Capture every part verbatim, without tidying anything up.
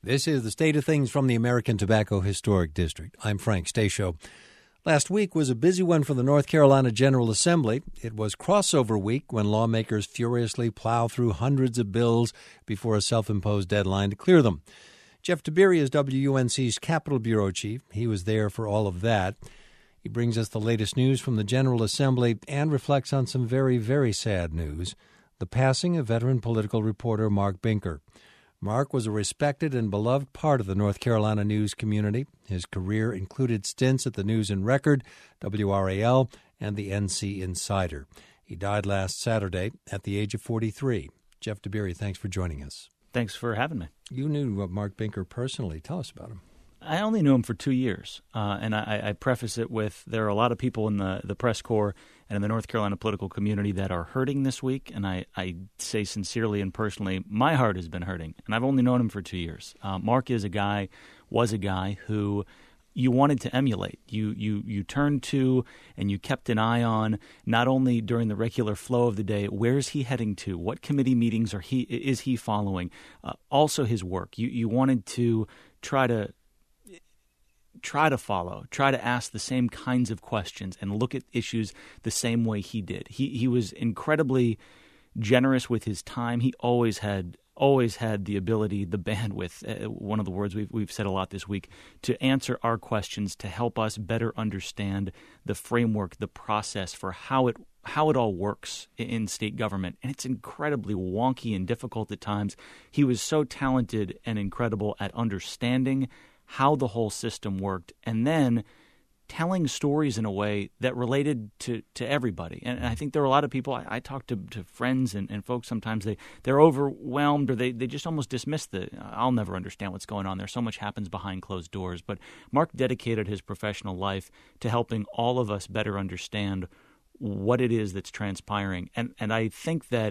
This is the State of Things from the American Tobacco Historic District. I'm Frank Stasio. Last week was a busy one for the North Carolina General Assembly. It was crossover week when lawmakers furiously plow through hundreds of bills before a self-imposed deadline to clear them. Jeff Tiberi is W U N C's Capitol Bureau Chief. He was there for all of that. He brings us the latest news from the General Assembly and reflects on some very, very sad news, the passing of veteran political reporter Mark Binker. Mark was a respected and beloved part of the North Carolina news community. His career included stints at the News and Record, W R A L, and the N C Insider. He died last Saturday at the age of forty-three. Jeff Tiberi, thanks for joining us. Thanks for having me. You knew Mark Binker personally. Tell us about him. I only knew him for two years, uh, and I, I preface it with there are a lot of people in the, the press corps and in the North Carolina political community that are hurting this week, and I, I say sincerely and personally, my heart has been hurting, and I've only known him for two years. Uh, Mark is a guy, was a guy who you wanted to emulate. You, you, you turned to and you kept an eye on, not only during the regular flow of the day, where is he heading to, what committee meetings are he is he following, uh, also his work. You, you wanted to try to try to follow, try to ask the same kinds of questions and look at issues the same way he did. He he was incredibly generous with his time. He always had always had the ability, the bandwidth, uh, one of the words we've we've said a lot this week, to answer our questions, to help us better understand the framework, the process for how it how it all works in state government. And it's incredibly wonky and difficult at times. He was so talented and incredible at understanding how the whole system worked, and then telling stories in a way that related to, to everybody. And I think there are a lot of people, I, I talk to, to friends and, and folks sometimes, they, they're overwhelmed or they, they just almost dismiss the, I'll never understand what's going on there. So much happens behind closed doors. But Mark dedicated his professional life to helping all of us better understand what it is that's transpiring. And, and I think that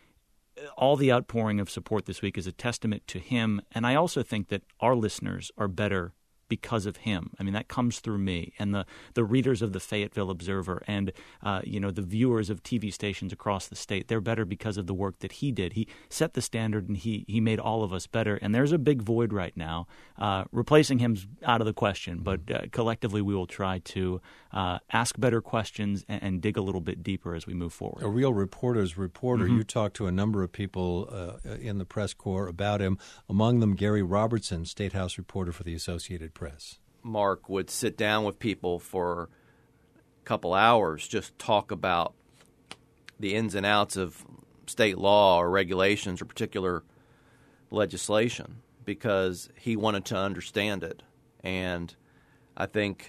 all the outpouring of support this week is a testament to him. And I also think that our listeners are better because of him. I mean, that comes through me and the, the readers of the Fayetteville Observer and, uh, you know, the viewers of T V stations across the state. They're better because of the work that he did. He set the standard and he, he made all of us better. And there's a big void right now. Uh, replacing him's out of the question, but uh, collectively we will try to uh, ask better questions and, and dig a little bit deeper as we move forward. A real reporter's reporter. Mm-hmm. You talked to a number of people uh, in the press corps about him, among them Gary Robertson, State House reporter for the Associated Press. Mark would sit down with people for a couple hours, just talk about the ins and outs of state law or regulations or particular legislation because he wanted to understand it. And I think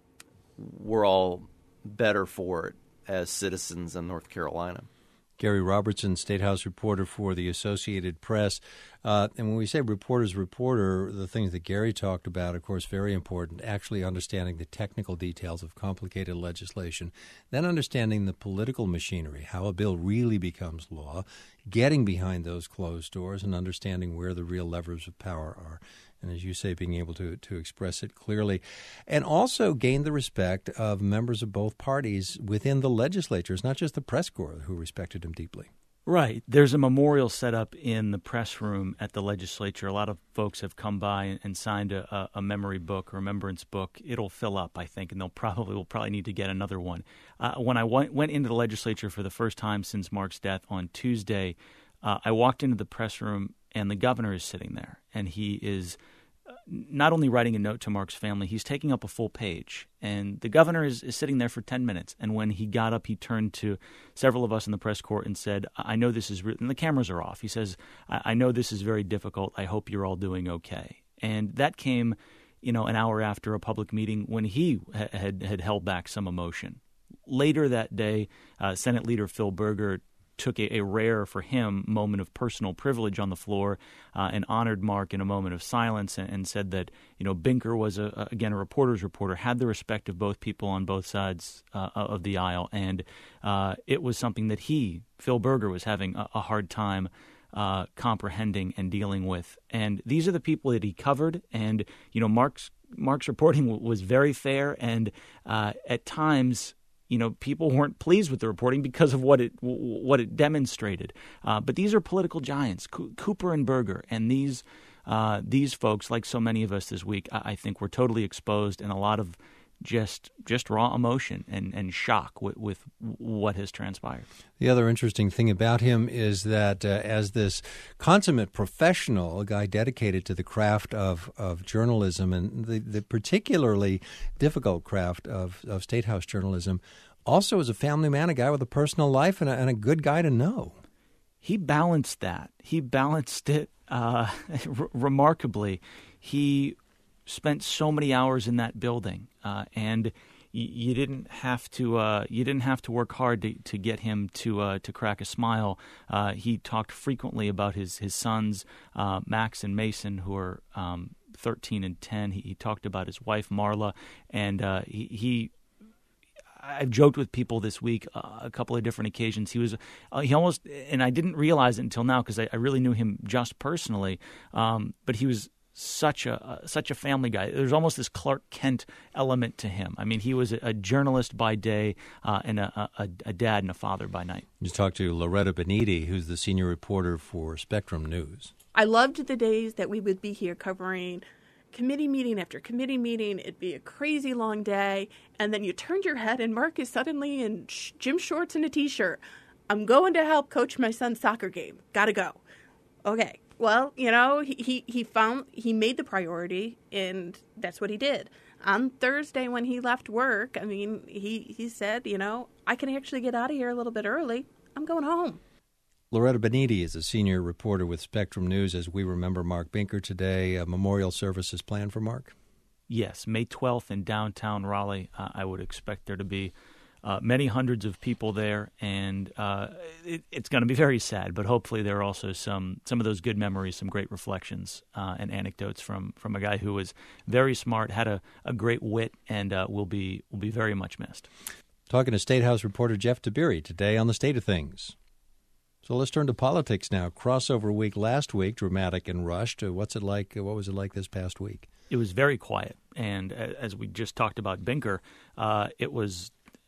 we're all better for it as citizens in North Carolina. Gary Robertson, State House reporter for the Associated Press. Uh, and when we say reporter's reporter, the things that Gary talked about, of course, very important, actually understanding the technical details of complicated legislation, then understanding the political machinery, how a bill really becomes law, getting behind those closed doors and understanding where the real levers of power are. And as you say, being able to, to express it clearly. And also gain the respect of members of both parties within the legislatures, not just the press corps, who respected him deeply. Right. There's a memorial set up in the press room at the legislature. A lot of folks have come by and signed a, a memory book, a remembrance book. It'll fill up, I think, and they'll probably will probably need to get another one. Uh, when I went, went into the legislature for the first time since Mark's death on Tuesday, uh, I walked into the press room and the governor is sitting there, and he is not only writing a note to Mark's family, he's taking up a full page. And the governor is, is sitting there for ten minutes. And when he got up, he turned to several of us in the press corps and said, I know this is re-, and the cameras are off. He says, I, I know this is very difficult. I hope you're all doing okay. And that came, you know, an hour after a public meeting when he ha- had, had held back some emotion. Later that day, uh, Senate Leader Phil Berger took a, a rare for him moment of personal privilege on the floor uh, and honored Mark in a moment of silence and, and said that, you know, Binker was, a, a, again, a reporter's reporter, had the respect of both people on both sides uh, of the aisle. And uh, it was something that he, Phil Berger, was having a, a hard time uh, comprehending and dealing with. And these are the people that he covered. And, you know, Mark's, Mark's reporting w- was very fair. And uh, at times, you know, people weren't pleased with the reporting because of what it what it demonstrated. Uh, but these are political giants, Co- Cooper and Berger, and these uh, these folks, like so many of us this week, I, I think were totally exposed and a lot of just just raw emotion and, and shock with, with what has transpired. The other interesting thing about him is that uh, as this consummate professional, a guy dedicated to the craft of, of journalism and the, the particularly difficult craft of, of State House journalism, also as a family man, a guy with a personal life and a, and a good guy to know. He balanced that. He balanced it uh, r- remarkably. He spent so many hours in that building, uh, and y- you didn't have to. Uh, you didn't have to work hard to, to get him to uh, to crack a smile. Uh, he talked frequently about his his sons, uh, Max and Mason, who are um, thirteen and ten. He, he talked about his wife Marla, and uh, he. he I've joked with people this week uh, a couple of different occasions. He was, uh, he almost, and I didn't realize it until now because I, I really knew him just personally. Um, but he was such a uh, such a family guy. There's almost this Clark Kent element to him. I mean, he was a, a journalist by day uh, and a, a, a dad and a father by night. You talked to Loretta Beniti, who's the senior reporter for Spectrum News. I loved the days that we would be here covering committee meeting after committee meeting. It'd be a crazy long day, and then you turned your head and Mark is suddenly in sh- gym shorts and a t-shirt. I'm going to help coach my son's soccer game. Gotta go. Okay. Well, you know, he, he, he found, he made the priority, and that's what he did. On Thursday when he left work, I mean, he, he said, you know, I can actually get out of here a little bit early. I'm going home. Loretta Beniti is a senior reporter with Spectrum News. As we remember Mark Binker today, a memorial service is planned for Mark? Yes, May twelfth in downtown Raleigh. Uh, I would expect there to be uh, many hundreds of people there, and uh, it, it's going to be very sad, but hopefully there are also some some of those good memories, some great reflections uh, and anecdotes from, from a guy who was very smart, had a, a great wit, and uh, will be will be very much missed. Talking to State House reporter Jeff Tiberi today on The State of Things. So let's turn to politics now. Crossover week last week, dramatic and rushed. What's it like? What was it like this past week? It was very quiet, and as we just talked about Binker, uh, it was.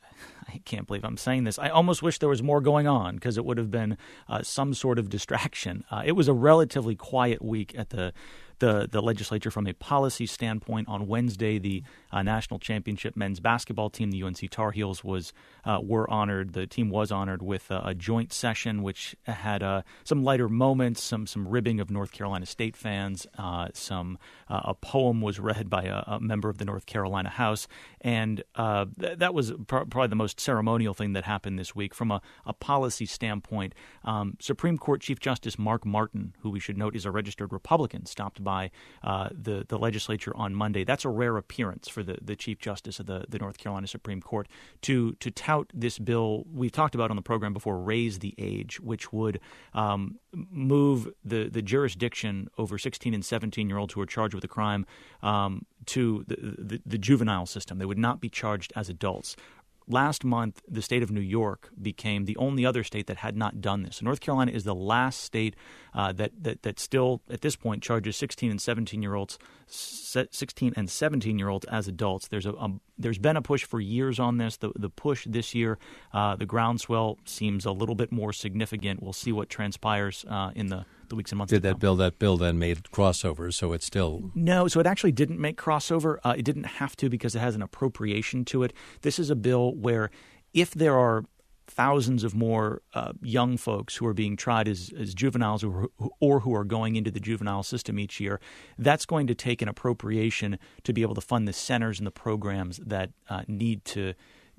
I can't believe I'm saying this. I almost wish there was more going on because it would have been uh, some sort of distraction. Uh, it was a relatively quiet week at the. The, the legislature from a policy standpoint. On Wednesday, the uh, national championship men's basketball team, the U N C Tar Heels, was uh, were honored. The team was honored with uh, a joint session, which had uh, some lighter moments, some some ribbing of North Carolina State fans. Uh, some uh, a poem was read by a, a member of the North Carolina House, and uh, th- that was pr- probably the most ceremonial thing that happened this week from a, a policy standpoint. Um, Supreme Court Chief Justice Mark Martin, who we should note is a registered Republican, stopped by uh, the, the legislature on Monday. That's a rare appearance for the, the Chief Justice of the, the North Carolina Supreme Court to to tout this bill we've talked about on the program before, raise the age, which would um, move the, the jurisdiction over sixteen and seventeen-year-olds who are charged with a crime um, to the, the, the juvenile system. They would not be charged as adults. Last month, the state of New York became the only other state that had not done this. North Carolina is the last state uh, that, that that still, at this point, charges sixteen and seventeen-year-olds, sixteen and seventeen-year-olds as adults. There's a, a there's been a push for years on this. The the push this year, uh, the groundswell seems a little bit more significant. We'll see what transpires uh, in the. the weeks and months Did to that come. bill, that bill then made crossovers, so it's still... No, so it actually didn't make crossover. Uh, it didn't have to because it has an appropriation to it. This is a bill where if there are thousands of more uh, young folks who are being tried as, as juveniles or, or who are going into the juvenile system each year, that's going to take an appropriation to be able to fund the centers and the programs that uh, need to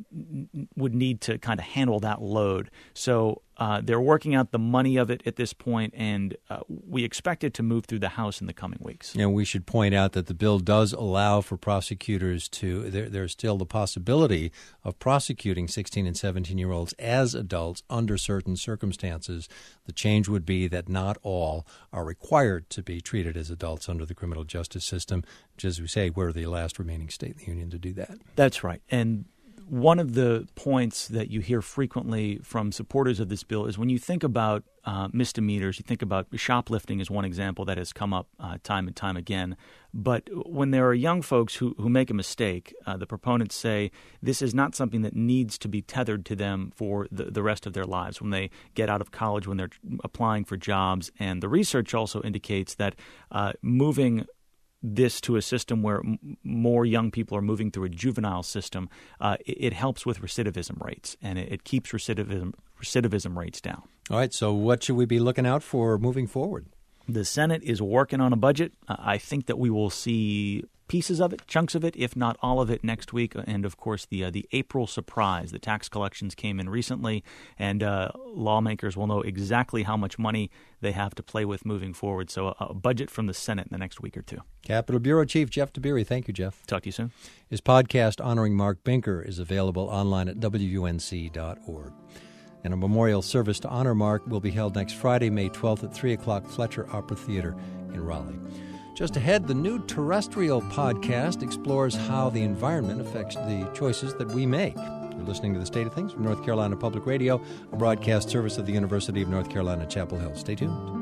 would need to kind of handle that load. So uh, they're working out the money of it at this point, and uh, we expect it to move through the House in the coming weeks. And we should point out that the bill does allow for prosecutors to, there, there's still the possibility of prosecuting sixteen and seventeen-year-olds as adults under certain circumstances. The change would be that not all are required to be treated as adults under the criminal justice system, which, as we say, we're the last remaining state in the union to do that. That's right. And one of the points that you hear frequently from supporters of this bill is when you think about uh, misdemeanors, you think about shoplifting is one example that has come up uh, time and time again. But when there are young folks who, who make a mistake, uh, the proponents say this is not something that needs to be tethered to them for the, the rest of their lives when they get out of college, when they're applying for jobs. And the research also indicates that uh, moving this to a system where m- more young people are moving through a juvenile system, uh, it, it helps with recidivism rates, and it, it keeps recidivism recidivism rates down. All right, so what should we be looking out for moving forward? The Senate is working on a budget. Uh, I think that we will see pieces of it, chunks of it, if not all of it, next week. And, of course, the uh, the April surprise. The tax collections came in recently, and uh, lawmakers will know exactly how much money they have to play with moving forward. So a, a budget from the Senate in the next week or two. Capitol Bureau Chief Jeff Tiberi. Thank you, Jeff. Talk to you soon. His podcast, Honoring Mark Binker, is available online at W U N C dot org. And a memorial service to honor Mark will be held next Friday, May twelfth at three o'clock, Fletcher Opera Theater in Raleigh. Just ahead, the new terrestrial podcast explores how the environment affects the choices that we make. You're listening to The State of Things from North Carolina Public Radio, a broadcast service of the University of North Carolina, Chapel Hill. Stay tuned.